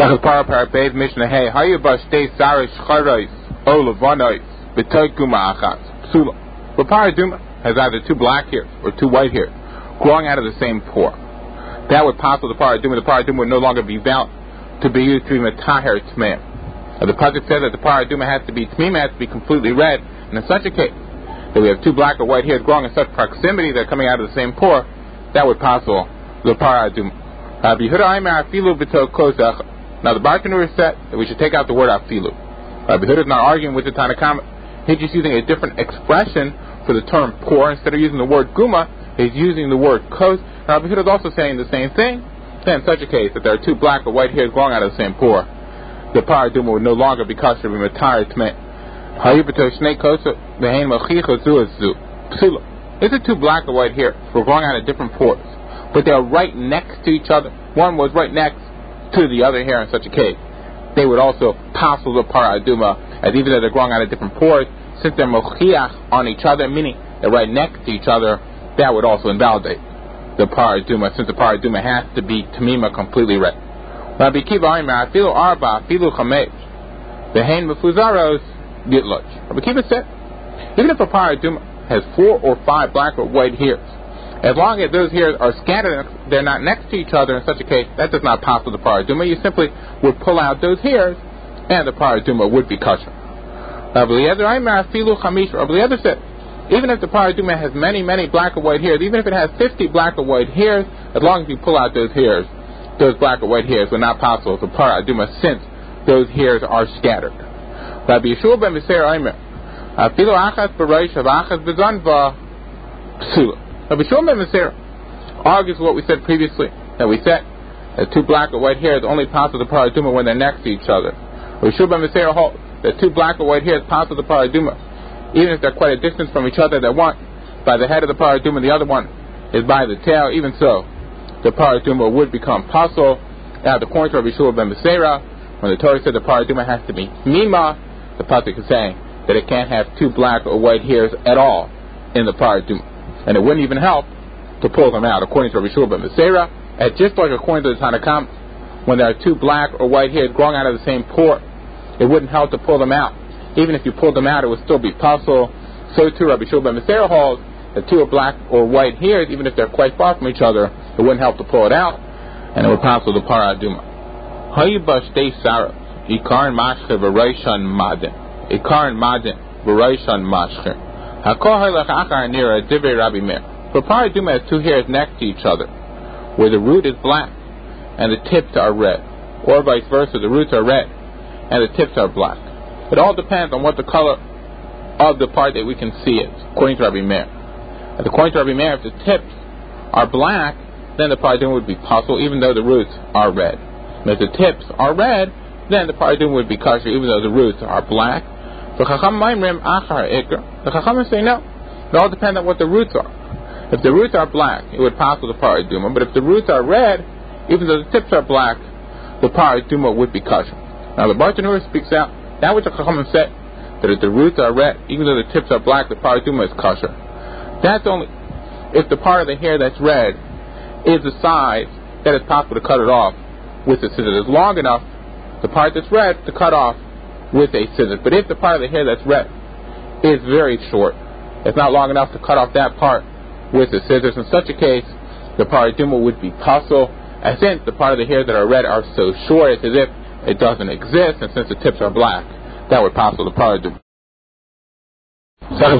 Para Bev Mishnah Hey Hayabas Day Sarish Charais O Levanais Betoykuma Achas Psula. The paraduma has either two black hairs or two white hairs growing out of the same pore. That would pass with the paraduma. The paraduma would no longer be valid to be used to be metaher tmeim. The pasuk says that the paraduma has to be tmeim, has to be completely red, and in such a case that we have two black or white hairs growing in such proximity that are coming out of the same pore, that would pass the paraduma. Now the Bartanur said that we should take out the word afilu. Rabbi Yehuda is not arguing with the Tanakhama. He's just using a different expression for the term pore. Instead of using the word guma, he's using the word kos. Rabbi Yehuda is also saying the same thing. Then in such a case that there are two black or white hairs growing out of the same pore, the paraduma would no longer be kosher to be matayr tmei. These are two black or white hairs were growing out of different pores, but they are right next to each other. One was right next to the other hair. In such a case, they would also passel the paraduma, as even though they're growing out of different pores, since they're mochiach on each other, meaning they're right next to each other, that would also invalidate the paraduma, since the paraduma has to be tamima, completely red. Rabbi Kiva Aimer afilu arba afilu chamesh vehein mefuzaros gitluch. Rabbi Kiva said, even if a paraduma has 4 or 5 black or white hairs, as long as those hairs are scattered, they're not next to each other, in such a case, that does not pass with the paraduma. You simply would pull out those hairs, and the paraduma would be kosher. Rabbi Eliezer said, even if the paraduma has many, many black or white hairs, even if it has 50 black or white hairs, as long as you pull out those hairs, those black or white hairs will not pass with the paraduma, since those hairs are scattered. Rabbi Yeshua ben Meser Aimer, afilu achas b'reish achas b'zanva psula. Rabbi Yeshua ben Meser argues what we said previously, that we said that two black or white hairs only pass with the paraduma when they're next to each other. Rabbi Yeshua ben Meser holds that two black or white hairs pass with the paraduma, even if they're quite a distance from each other, that one by the head of the paraduma, the other one is by the tail. Even so, the paraduma would become pasul. Now, according to Rabbi Yeshua ben Meser, when the Torah said the paraduma has to be mima, the pasuk is saying that it can't have two black or white hairs at all in the paraduma, and it wouldn't even help to pull them out, according to Rabbi Yeshua ben Meser. And just like according to the Tanakhama, when there are two black or white hairs growing out of the same pore, it wouldn't help to pull them out. Even if you pulled them out, it would still be pasul. So too, Rabbi Yeshua ben Meser holds that two black or white hairs, even if they're quite far from each other, it wouldn't help to pull it out, and it would pasul the paraduma. Hayibash de saras ikarin mashcher v'reishan madin ikarin madin v'reishan mashcher hakol halach achar nira divrei Rabbi Meir. For paraduma has two hairs next to each other, where the root is black and the tips are red, or vice versa, the roots are red and the tips are black. It all depends on what the color of the part that we can see is, according to Rabbi Meir. And according to Rabbi Meir, if the tips are black, then the paraduma would be pasul, even though the roots are red. And if the tips are red, then the paraduma would be kosher, even though the roots are black. The Chachamim say no. It all depends on what the roots are. If the roots are black, it would pasul the paraduma. But if the roots are red, even though the tips are black, the paraduma would be kosher. Now the Bartanur speaks out that which the Chachamim said, that if the roots are red, even though the tips are black, the paraduma is kosher. That's only if the part of the hair that's red is the size that it's possible to cut it off with a scissors. It's long enough, the part that's red, to cut off with a scissors. But if the part of the hair that's red is very short, it's not long enough to cut off that part with the scissors. In such a case, the paraduma would be pasul, and since the part of the hair that are red are so short, it's as if it doesn't exist, and since the tips are black, that would pasul the paraduma. 7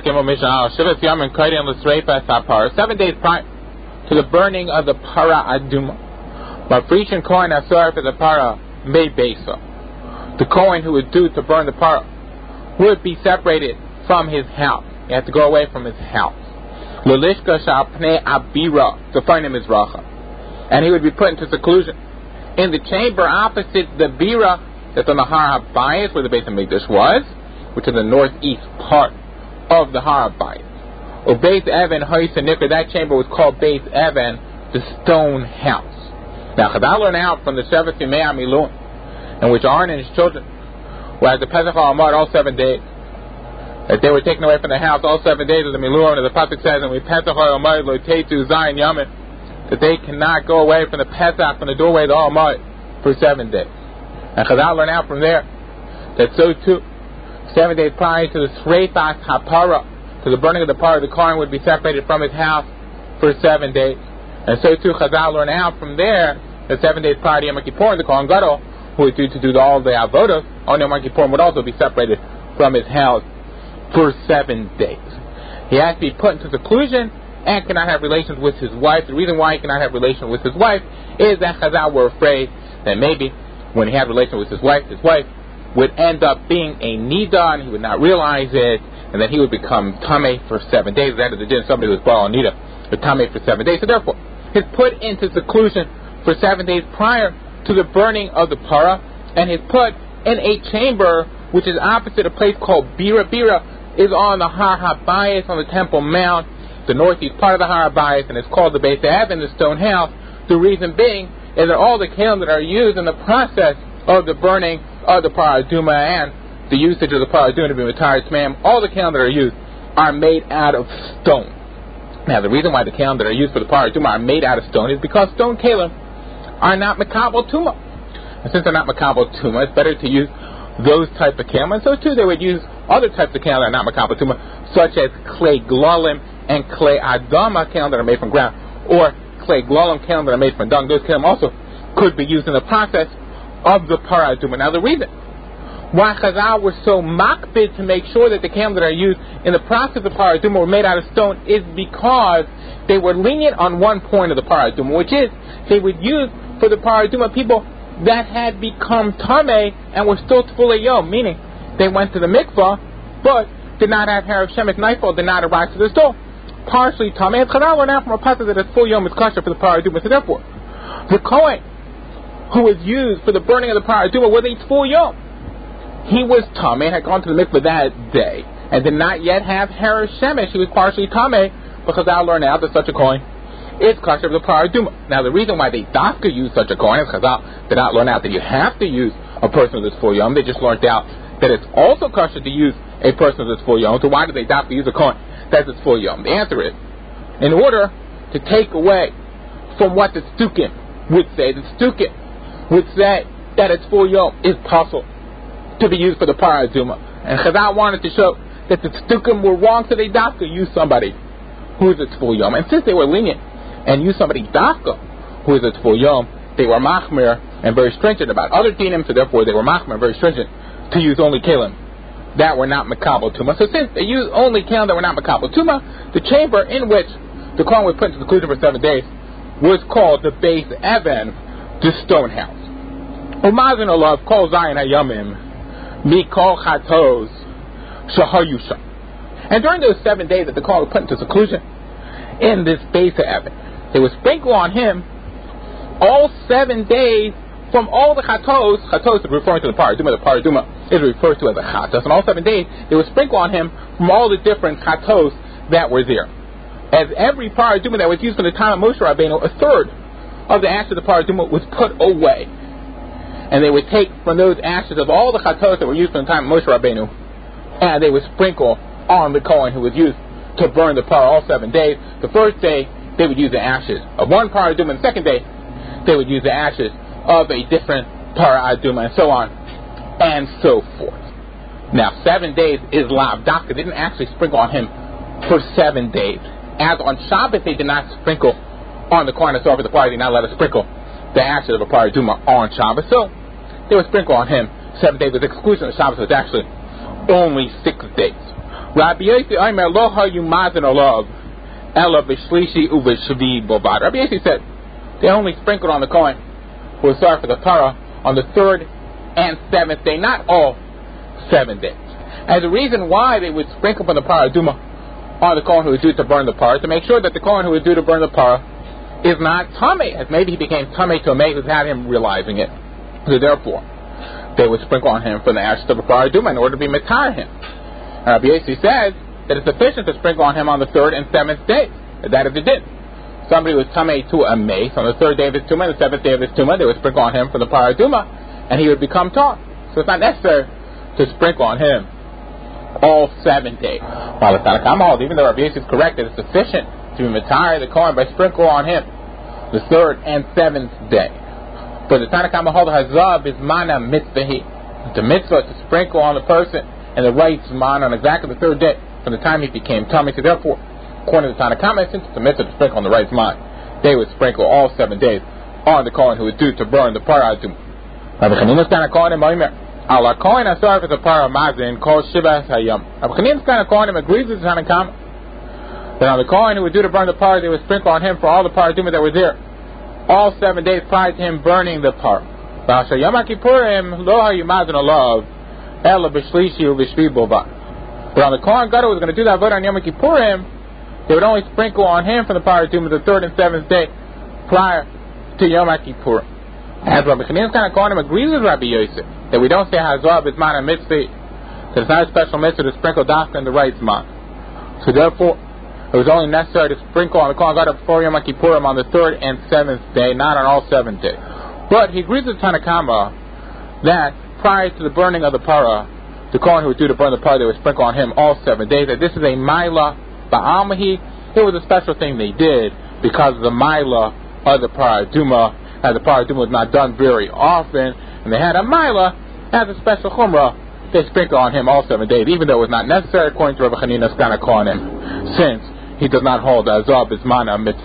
days prior to the burning of the para aduma, Mafrishin Kohen Asar for the para made besa. The Kohen who was due to burn the para would be separated from his house. He had to go away from his house. Lulishka Shapne Abira to find him Mizracha. And he would be put into seclusion in the chamber opposite the Bira that's on the Har HaBayis, where the Beis HaMikdash was, which is the northeast part of the Har HaBayis. Or Beis Evan Hoysa Nikra, that chamber was called Beis Evan, the stone house. Now Chazal learned out from the Shevet Yimei HaMilun, in which Aaron and his children were at the Pesach HaAmad all 7 days, that they were taken away from the house all 7 days of the Milun, and the Pasuk says, and we Pesach HaAmad Lo Teitu Zayin Yamin, that they cannot go away from the Pesach, from the doorway of the Almighty, for 7 days. And Chazal learn out from there that so too, 7 days prior to the Sreifas HaPara, to the burning of the Parah, the Kohen would be separated from his house for 7 days. And so too, Chazal learn out from there that 7 days prior to Yom Kippur, the Kohen Gadol, who was due to do all the avodas on Yom Kippur, would also be separated from his house for 7 days. He has to be put into seclusion and cannot have relations with his wife. The reason why he cannot have relations with his wife is that Chazal were afraid that maybe when he had relations with his wife would end up being a nida, and he would not realize it, and then he would become tameh for 7 days. At the end of the day, somebody who was brought on nida, but tameh for 7 days. So therefore, he's put into seclusion for 7 days prior to the burning of the parah, and he's put in a chamber which is opposite a place called Bira. Bira is on the Har HaBayis, on the Temple Mount, the northeast part of the Har HaBayis, and it's called the Beis HaEvan, the stone house. The reason being is that all the kelim that are used in the process of the burning of the parah aduma and the usage of the parah aduma to be retired to all the kelim that are used are made out of stone. Now, the reason why the kelim that are used for the parah aduma are made out of stone is because stone kelim are not makabel tuma. And since they're not makabel tuma, it's better to use those type of kelim. And so too, they would use other types of kelim that are not makabel tuma, such as clay glalim and clay adama kelim that are made from ground, or clay glalim kelim that are made from dung. Those kelim also could be used in the process of the parah aduma. Now, the reason why Chazal were so makbid to make sure that the kelim that are used in the process of the parah aduma were made out of stone is because they were lenient on one point of the parah aduma, which is they would use for the parah aduma people that had become tameh and were still tefulei yom, meaning they went to the mikvah but did not have hair of shemesh, nightfall did not arrive to the store, partially tameh. And Chazal learned out from a passage that it's full yom is kosher for the parah aduma. So therefore, the kohen who was used for the burning of the parah aduma was a full yom. He was tameh, had gone to the mikvah that day, and did not yet have hair of shemesh. He was partially tameh, because Chazal learned out that such a kohen is kosher for the parah aduma. Now, the reason why they dafka use such a kohen is Chazal did not learn out that you have to use a person that's full yom. They just learned out that it's also kosher to use a person that's full yom. So why do they dafka use a kohen that's full yom? The answer is, in order to take away from what the Stukim would say, the Stukim would say that it's full yom is possible to be used for the parah aduma. And Chazal wanted to show that the Stukim were wrong, so they dafka use somebody who is its full yom. And since they were lenient and used somebody dafka who is its full yom, they were machmir and very stringent about other dinim, so therefore they were machmir and very stringent to use only kelim that were not makabel tuma. So since they used only kelim that were not makabel tuma, the chamber in which the kohen was put into seclusion for 7 days was called the Beis HaEvan, the stone house. Umazin olav kol zayin hayamim mikol chatos shahayusha. And during those 7 days that the kohen was put into seclusion in this Beis HaEvan, they would sprinkle on him all 7 days from all the chatos. Chatos is referring to the parah aduma. The parah aduma is referred to as a chatos. And all 7 days, they would sprinkle on him from all the different chatos that were there. As every parah aduma that was used from the time of Moshe Rabbeinu, a third of the ashes of the parah aduma was put away. And they would take from those ashes of all the chatos that were used from the time of Moshe Rabbeinu, and they would sprinkle on the kohen who was used to burn the parah all 7 days. The first day, they would use the ashes of one parah aduma, and the second day, they would use the ashes of a different parah aduma, and so on and so forth. Now, 7 days is lav dafka. They didn't actually sprinkle on him for 7 days. As on Shabbat, they did not sprinkle on the kohen for the parah. They did not let us sprinkle the ashes of a parah aduma on Shabbat. So they would sprinkle on him 7 days with exclusion of Shabbat. So it's actually only 6 days. Rabbi Yossi Aimer lo hayu mazin olav ela b'shlishi u'b'shvi bovad. Rabbi Yossi said they only sprinkled on the kohen who was sorry for the parah on the 3rd and 7th day, not all 7 days. And the reason why they would sprinkle on the parah aduma on the kohen who was due to burn the parah, to make sure that the kohen who was due to burn the parah is not tameh, as maybe he became tameh to a mate without him realizing it. So therefore, they would sprinkle on him from the ashes of the parah aduma in order to be matar him. Rabbi Yossi says that it's sufficient to sprinkle on him on the 3rd and 7th day. That is, it did. Somebody was tameh to a mace on the 3rd day of his tumah and the 7th day of his tumah, they would sprinkle on him for the parah aduma, and he would become tar. So it's not necessary to sprinkle on him all 7 days. While the Tanna Kamma holds, even though Rabbi Yossi is correct that it's sufficient to be matar the kohen by sprinkle on him the 3rd and 7th day. But the Tanakama hold hazah bismana mitzvah. The mitzvah to sprinkle on the person and the right zman on exactly the third day from the time he became tummy. So therefore, according to the Tanakama, since it's a mitzvah to sprinkle on the right zman, they would sprinkle all 7 days on the Kohen who would do to burn the parah adumah. Rabbi Chanina's kind of calling him Allah Kohen asar for the parah mazin called shivas hayam. Rabbi Chanina's kind of calling him agrees with the Tanakama that on the Kohen who would do to burn the parah, they would sprinkle on him for all the parah adumah that were there all 7 days prior to him burning the parah. But on the Kohen Gadol who was going to do that vote on Yom Kippurim, they would only sprinkle on him from the parah adumah the 3rd and 7th day prior to Yom Kippurim. As Rabbi Chanina's kind of calling him agrees with Rabbi Yosef that we don't say hazah b'zman mitzvah, that it's not a special mitzvah to sprinkle dafka in the right zman. So therefore, it was only necessary to sprinkle on the Kohen Gadol before Yom Kippurim on the 3rd and 7th day, not on all 7 days. But he agrees with Tanakama that prior to the burning of the parah, the Kohen who would do to burn the parah, they would sprinkle on him all 7 days. That this is a maila ba'almahi. It was a special thing they did because of the maila of the parah adumah, as the parah adumah was not done very often, and they had a maila as a special chumrah. They sprinkle on him all 7 days, even though it was not necessary according to Rabbi Chanina's kind of calling him, since he does not hold azab bismana mitzvah.